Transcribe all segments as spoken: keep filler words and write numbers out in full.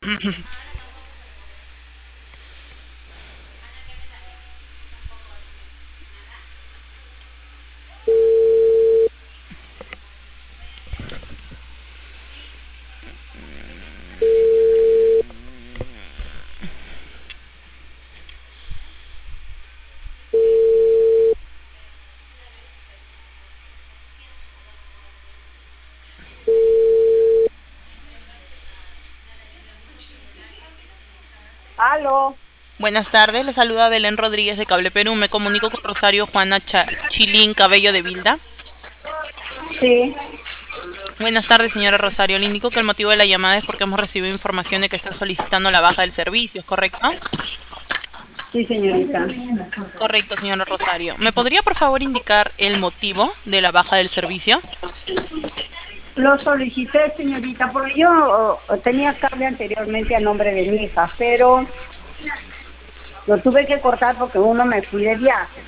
Aló. Buenas tardes, le saluda Belén Rodríguez de Cable Perú. Me comunico con Rosario Juana Cha- Chilín Cabello de Vilda. Sí, Buenas tardes, señora Rosario. Le indico que el motivo de la llamada es porque hemos recibido información de que está solicitando la baja del servicio, ¿es correcto? sí, señorita. Correcto, señora Rosario. ¿Me podría, por favor, indicar el motivo de la baja del servicio? Lo solicité, señorita, porque yo oh, tenía cable anteriormente a nombre de mi hija, pero lo tuve que cortar porque uno me fui de viaje.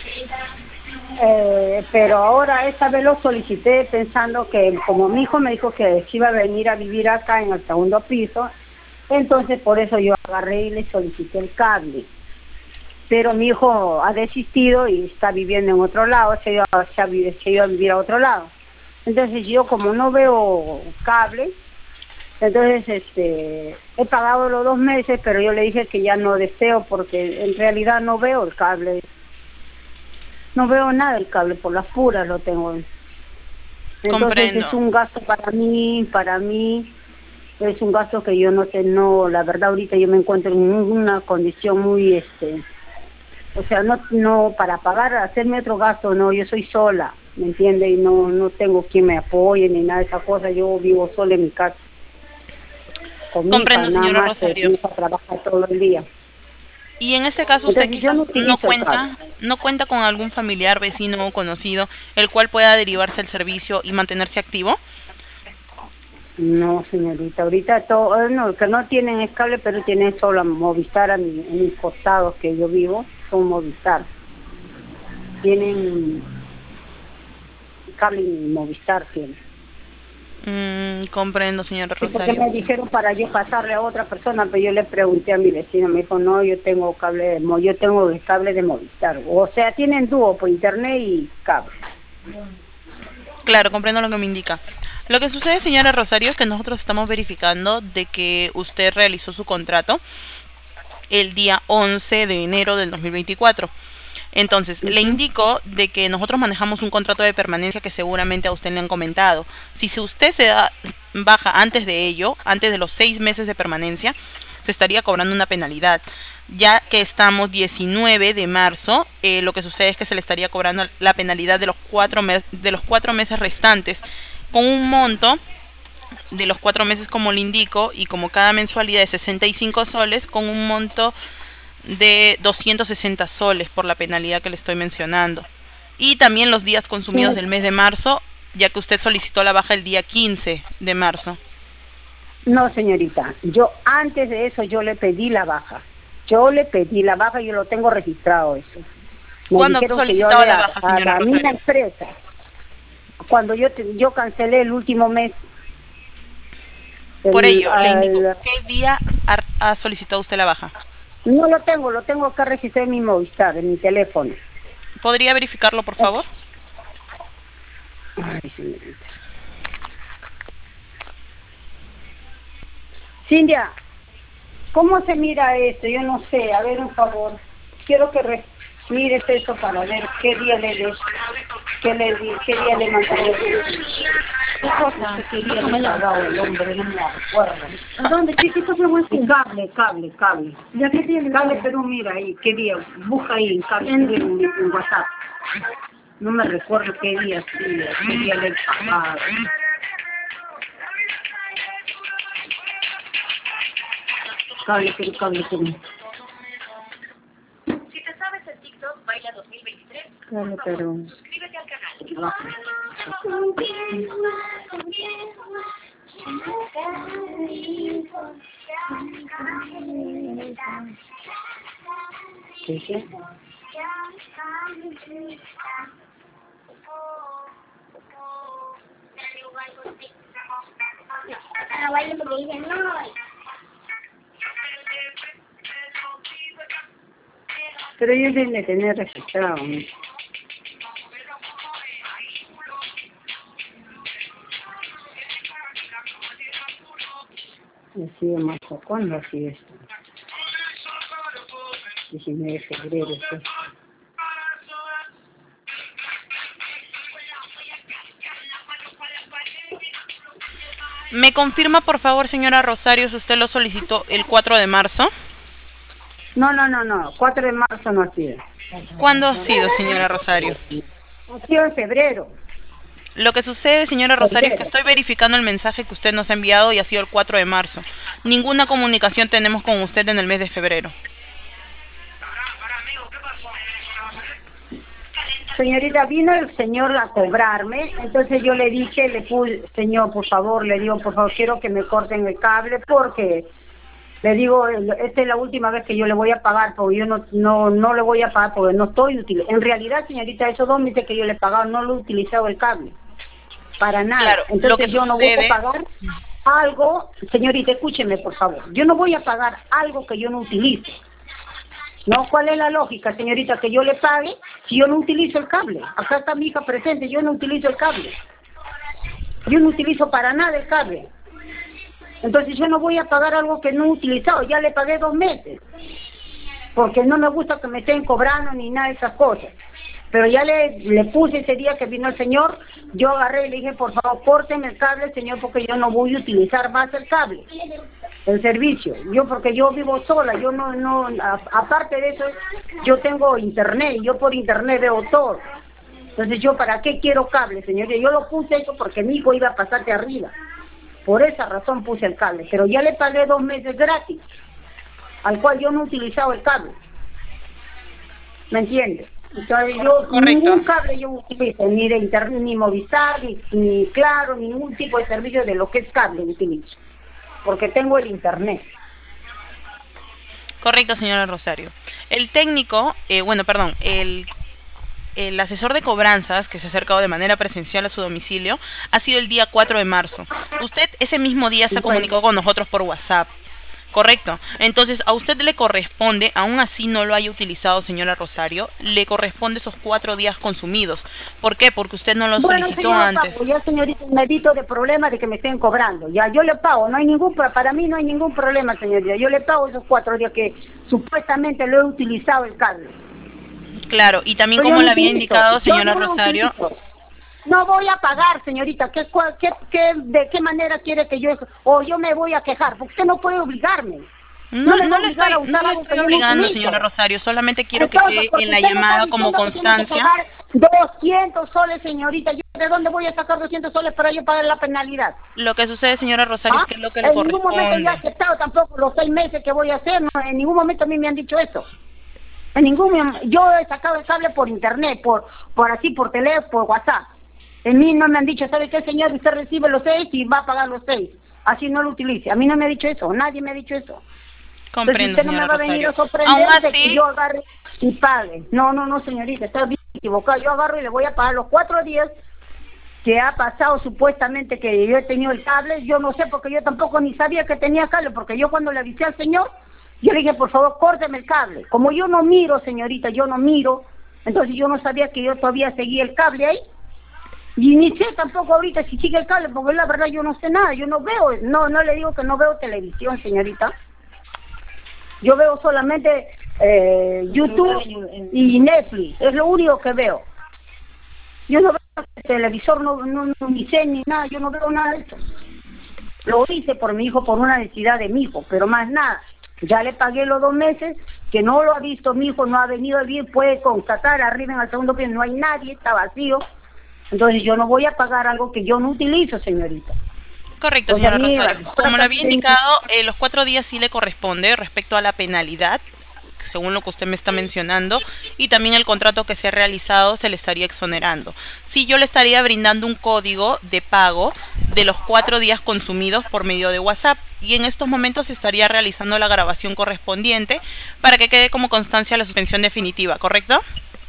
Eh, pero ahora esta vez lo solicité pensando que como mi hijo me dijo que se iba a venir a vivir acá en el segundo piso, entonces por eso yo agarré y le solicité el cable. Pero mi hijo ha desistido y está viviendo en otro lado, se iba, se ha vi- se iba a vivir a otro lado. Entonces yo como no veo cable, entonces este he pagado los dos meses, pero yo le dije que ya no deseo porque en realidad no veo el cable, no veo nada del cable, por las puras lo tengo. Entonces es Comprendo. un gasto para mí, para mí es un gasto que yo no tengo, la verdad ahorita yo me encuentro en una condición muy este o sea, no, no, para pagar, hacerme otro gasto, no, yo soy sola, ¿me entiende? Y no, no tengo quien me apoye ni nada de esa cosa, yo vivo sola en mi casa, con mi hija, Comprendo, nada señora más, que Rosario. mi hija trabaja todo el día. Y en este caso usted Entonces yo no quizás no utilizo el cable. cuenta, no cuenta con algún familiar, vecino o conocido, el cual pueda derivarse el servicio y mantenerse activo. No, señorita, ahorita todo, eh, no, que no tienen es cable, pero tienen solo Movistar a mi, en mis costados que yo vivo, son Movistar. Tienen cable y Movistar, tienen. Mm, comprendo, señora Sí, porque Rosario. me dijeron para yo pasarle a otra persona, pero yo le pregunté a mi vecino, me dijo, no, yo tengo cable de, Mo- yo tengo el cable de Movistar. O sea, tienen dúo por internet y cable. Claro, comprendo lo que me indica. Lo que sucede, señora Rosario, es que nosotros estamos verificando de que usted realizó su contrato el día once de enero del dos mil veinticuatro. Entonces, le Ujú. indico de que nosotros manejamos un contrato de permanencia que seguramente a usted le han comentado. Si se- usted se da baja antes de ello, antes de los seis meses de permanencia, se estaría cobrando una penalidad. Ya que estamos diecinueve de marzo, eh, lo que sucede es que se le estaría cobrando la penalidad de los cuatro, mes- de los cuatro meses restantes, con un monto de los cuatro meses como le indico, y como cada mensualidad de sesenta y cinco soles, con un monto de doscientos sesenta soles por la penalidad que le estoy mencionando. Y también los días consumidos Sí. del mes de marzo, ya que usted solicitó la baja el día quince de marzo. No, señorita, yo antes de eso yo le pedí la baja. Yo le pedí la baja y yo lo tengo registrado eso. Me ¿Cuándo dijeron que yo solicitaba le la a, baja, a señora la misma Rosario? empresa, cuando yo te- yo cancelé el último mes, Por el, ello, le indico, al- ¿qué día ha, ha solicitado usted la baja? no lo tengo, lo tengo acá registrado en mi Movistar, en mi teléfono. ¿Podría verificarlo, por favor? Ay, señorita. Cintia, ¿cómo se mira esto? Yo no sé, a ver un favor. Quiero que re- mires esto para ver qué día le de, qué le di, qué día le mandé. ¿Qué cosa? ¿Qué día le he pagado el hombre? No me acuerdo. ¿A dónde? ¿Qué, qué cosa fue así? Cable, cable, cable. ¿Ya qué tiene? Cable, pero mira ahí, qué día. Busca ahí en cable, en, en, en WhatsApp. No me recuerdo qué día, sí, qué día le he pagado. Cable, pero cable, pero. Si te sabes el TikTok Baila dos mil veintitrés, Cable, pero. suscríbete al canal. ¿Qué dice? Ahora bailo porque dicen no. Pero ellos deben de tener registrado, ¿no? Así de marzo, ¿cuándo así esto? diecinueve de febrero, ¿sí? ¿Me confirma, por favor, señora Rosario, si usted lo solicitó el cuatro de marzo? No, no, no, no, cuatro de marzo no ha sido. ¿Cuándo ha sido, señora Rosario? Ha sido en febrero. Lo que sucede, señora Rosario, es que estoy verificando el mensaje que usted nos ha enviado y ha sido el cuatro de marzo. Ninguna comunicación tenemos con usted en el mes de febrero. Señorita, vino el señor a cobrarme, entonces yo le dije, le puse, señor, por favor, le digo, por favor, quiero que me corten el cable porque, le digo, esta es la última vez que yo le voy a pagar, porque yo no no no le voy a pagar porque no estoy utilizando. En realidad, señorita, esos dos meses que yo le he pagado, no lo he utilizado el cable, para nada. Claro, entonces lo que yo sucede... no voy a pagar algo, señorita, escúcheme, por favor, yo no voy a pagar algo que yo no utilice. ¿No? ¿Cuál es la lógica, señorita? Que yo le pague si yo no utilizo el cable. Acá está mi hija presente, yo no utilizo el cable. Yo no utilizo para nada el cable. Entonces yo no voy a pagar algo que no he utilizado. Ya le pagué dos meses. Porque no me gusta que me estén cobrando ni nada de esas cosas. Pero ya le, le puse ese día que vino el señor, yo agarré y le dije, por favor, córteme el cable, señor, porque yo no voy a utilizar más el cable, el servicio. Yo, porque yo vivo sola, yo no, no, a, aparte de eso, yo tengo internet, yo por internet veo todo. Entonces yo, ¿para qué quiero cable, señor? Yo lo puse eso porque mi hijo iba a pasarte arriba. Por esa razón puse el cable, pero ya le pagué dos meses gratis, al cual yo no he utilizado el cable. ¿Me entiendes? Entonces yo, Correcto. Ningún cable yo utilizo, ni de internet, ni Movistar, ni, ni Claro, ni ningún tipo de servicio de lo que es cable utilizo, porque tengo el internet. Correcto, señora Rosario. El técnico, eh, bueno, perdón, el, el asesor de cobranzas que se ha acercado de manera presencial a su domicilio ha sido el día cuatro de marzo. Usted ese mismo día se comunicó con nosotros por WhatsApp. Correcto. Entonces, a usted le corresponde, aún así no lo haya utilizado, señora Rosario, le corresponde esos cuatro días consumidos. ¿Por qué? Porque usted no lo bueno, solicitó señora, antes. Pago, ya, señorita, me evito de problemas de que me estén cobrando. Ya, yo le pago, no hay ningún, para mí no hay ningún problema, señorita. Yo le pago esos cuatro días que supuestamente lo he utilizado el cable. Claro, y también Pero como yo le no había utilizo, indicado, yo señora no lo Rosario... utilizo. No voy a pagar, señorita. ¿Qué, qué, qué, ¿De qué manera quiere que yo...? O yo me voy a quejar, porque usted no puede obligarme. No, No me no va a le obligar estoy, a usar no le algo estoy que yo no obligando, utilizo. señora Rosario, solamente quiero que Entonces, quede porque en la usted me está llamada como diciendo que tiene que constancia. pagar doscientos soles, señorita. ¿Yo de dónde voy a sacar doscientos soles para yo pagar la penalidad? Lo que sucede, señora Rosario, ¿Ah? es que es lo que le En ningún momento yo he corresponde. aceptado tampoco los seis meses que voy a hacer. No, en ningún momento a mí me han dicho eso. En ningún mom- Yo he sacado el cable por internet, por por así, por teléfono, por WhatsApp. En mí no me han dicho, ¿sabe qué, señor? Usted recibe los seis y va a pagar los seis. Así no lo utilice. A mí no me ha dicho eso. Nadie me ha dicho eso. Comprendo, Entonces usted no me señora va a venir Rosario. a sorprender Aún de que así, yo agarre y pague. No, no, no, señorita, está bien equivocado. Yo agarro y le voy a pagar los cuatro días que ha pasado supuestamente que yo he tenido el cable. Yo no sé, porque yo tampoco ni sabía que tenía cable, porque yo cuando le avisé al señor, yo le dije, por favor, córteme el cable. Como yo no miro, señorita, yo no miro, entonces yo no sabía que yo todavía seguía el cable ahí. Y ni sé tampoco ahorita si sigue el cable, porque la verdad yo no sé nada, yo no veo, no no le digo que no veo televisión, señorita. Yo veo solamente eh, YouTube y Netflix, es lo único que veo. Yo no veo el televisor, no, no, no ni sé ni nada, yo no veo nada de eso. Lo hice por mi hijo, por una necesidad de mi hijo, pero más nada. Ya le pagué los dos meses, que no lo ha visto mi hijo, no ha venido bien, puede constatar, arriba en el segundo piso no hay nadie, está vacío. Entonces yo no voy a pagar algo que yo no utilizo, señorita. correcto, O sea, señora mira, Rosario. Como le había indicado, eh, los cuatro días sí le corresponde respecto a la penalidad, según lo que usted me está mencionando, y también el contrato que se ha realizado se le estaría exonerando. Sí, yo le estaría brindando un código de pago de los cuatro días consumidos por medio de WhatsApp, y en estos momentos se estaría realizando la grabación correspondiente para que quede como constancia la suspensión definitiva, ¿correcto?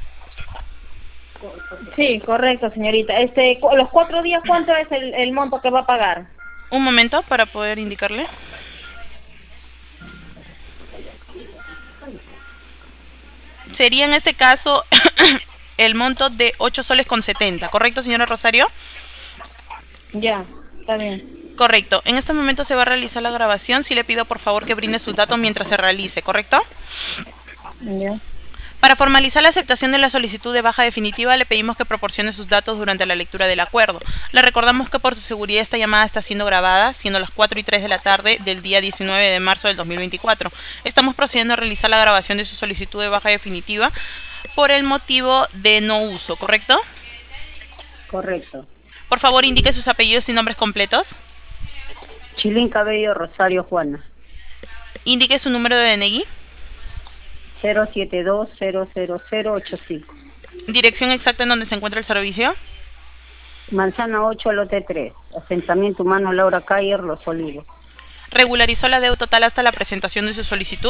Sí, correcto, señorita. Este, cu- los cuatro días, ¿cuánto es el, el monto que va a pagar? Un momento para poder indicarle. Sería en este caso el monto de ocho soles con setenta, ¿correcto, señora Rosario? Ya, está bien. Correcto. En este momento se va a realizar la grabación. Sí le pido por favor que brinde sus datos mientras se realice, ¿correcto? Ya. Para formalizar la aceptación de la solicitud de baja definitiva, le pedimos que proporcione sus datos durante la lectura del acuerdo. Le recordamos que por su seguridad esta llamada está siendo grabada, siendo las cuatro y tres de la tarde del día diecinueve de marzo del dos mil veinticuatro. Estamos procediendo a realizar la grabación de su solicitud de baja definitiva por el motivo de no uso, ¿correcto? Correcto. Por favor, indique sus apellidos y nombres completos. Chilín Cabello Rosario Juana. Indique su número de D N I. cero siete dos cero cero cero ocho cinco. Dirección exacta en donde se encuentra el servicio. Manzana ocho, lote tres. Asentamiento humano Laura Cayer, Los Olivos. ¿Regularizó la deuda total hasta la presentación de su solicitud?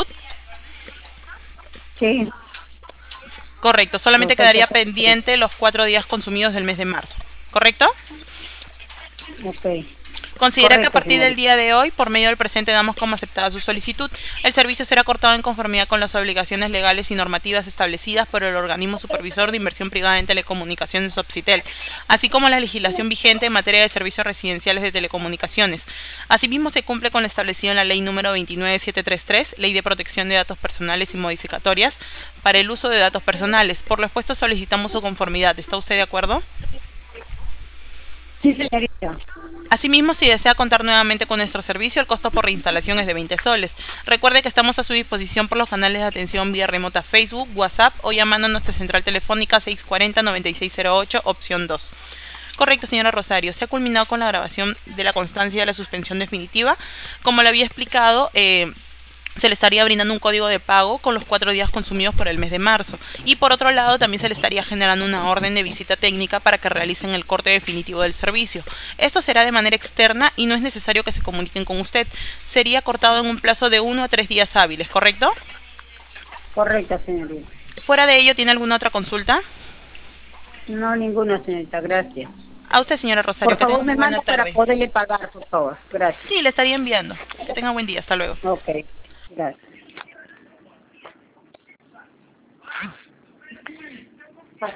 Sí. Correcto, solamente Los quedaría ocho- pendiente los cuatro días consumidos del mes de marzo. ¿Correcto? Ok. Considera que a Correcto, partir del señorita. día de hoy, por medio del presente, damos como aceptada su solicitud. El servicio será cortado en conformidad con las obligaciones legales y normativas establecidas por el organismo supervisor de inversión privada en telecomunicaciones Opsitel, así como la legislación vigente en materia de servicios residenciales de telecomunicaciones. Asimismo, se cumple con lo establecido en la ley número veintinueve mil setecientos treinta y tres, Ley de Protección de Datos Personales y Modificatorias para el uso de datos personales. Por lo expuesto, solicitamos su conformidad. ¿Está usted de acuerdo? Sí, señorita. Asimismo, si desea contar nuevamente con nuestro servicio, el costo por reinstalación es de veinte soles. Recuerde que estamos a su disposición por los canales de atención vía remota Facebook, WhatsApp o llamando a nuestra central telefónica seis cuatro cero, nueve seis cero ocho, opción dos. Correcto, señora Rosario. Se ha culminado con la grabación de la constancia de la suspensión definitiva. Como le había explicado, eh, se le estaría brindando un código de pago con los cuatro días consumidos por el mes de marzo. Y por otro lado, también se le estaría generando una orden de visita técnica para que realicen el corte definitivo del servicio. Esto será de manera externa y no es necesario que se comuniquen con usted. Sería cortado en un plazo de uno a tres días hábiles, ¿correcto? Correcto, señorita. Fuera de ello, ¿tiene alguna otra consulta? No, ninguna, señorita. Gracias. A usted, señora Rosario, Por que tenga favor, me una buena manda para tarde. poderle pagar, por favor. Gracias. Sí, le estaría enviando. Que tenga buen día. Hasta luego. Ok. Gracias.